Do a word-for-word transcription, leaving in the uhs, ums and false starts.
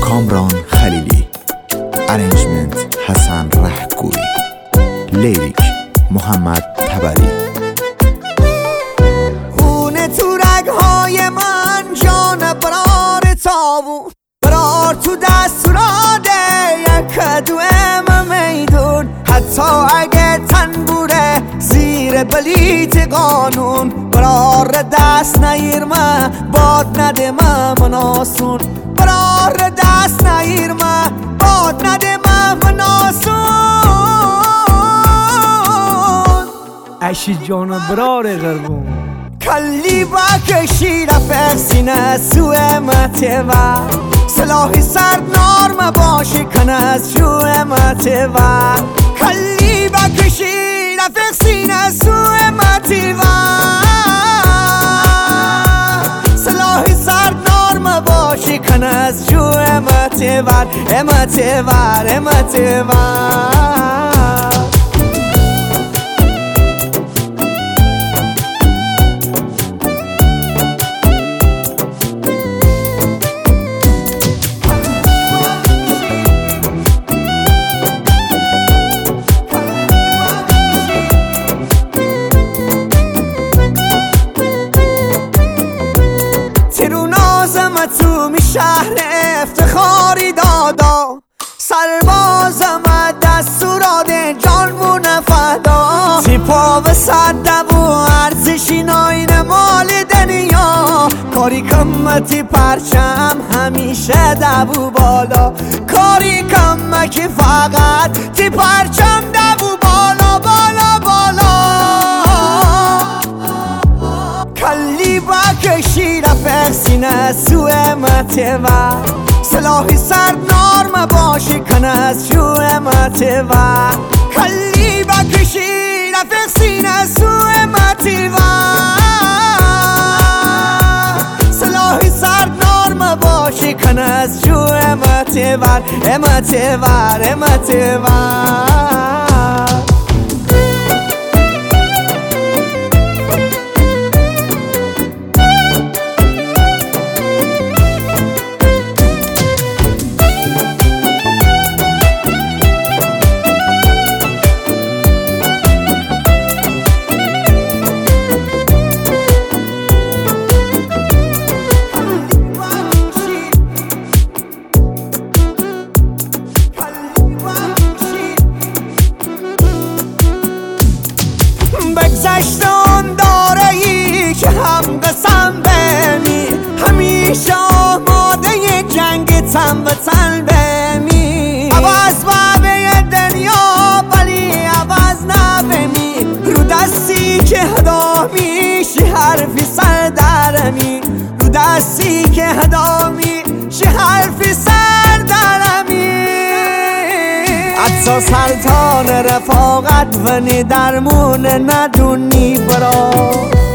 کامران خلیلی، ارنجمنت حسن رهگوی، لیریک محمد تبری. خونه تو رگهای من جان برار تابون، برار تو دستوراده یک دوام میدون، حتی اگه تنبوره زیر بلیت قانون، برار دست نگیر من باد نده من مناسون، برار دست نگیر من باد نده من مناسون. اشی جان برار غربون کلی با کشی رفت سینه سوه متوا، سلاحی سرد نارم باشی کن از شوه متوا، کلی با کشی رفت سینه سوه متوا، سلاحی سرد نارم باشی کن از شوه متوا، متوا متوا. تو می شهر افتخاری دادا، سربازم دستورات جان و نفدا، تیپا و صدب و ارزشی ناین مال دنیا، کاری کمتی پرچم همیشه دبو بالا، کاری کمکی فقط تی پرچم دبو بالا بالا بالا. کلی با کشی رفت سینه سوه متوا، سلاحی سرد نارم باشی کن از شوه متوا، کلی با کشی رفت سینه سوه متوا، سلاحی سرد نارم باشی کن از شوه متوا، متوا متوا. بگذشتان داره ای که هم قسم بمی، همیشه آماده جنگ تن به تن بمی، عوض بابه دنیا ولی عوض نبمی، رو دستی که هدا میشی حرفی سر درمی، رو دستی که هدا میشی حرفی سر درمی. حتی سلطان رفاقت ونی درمون ندونی برا،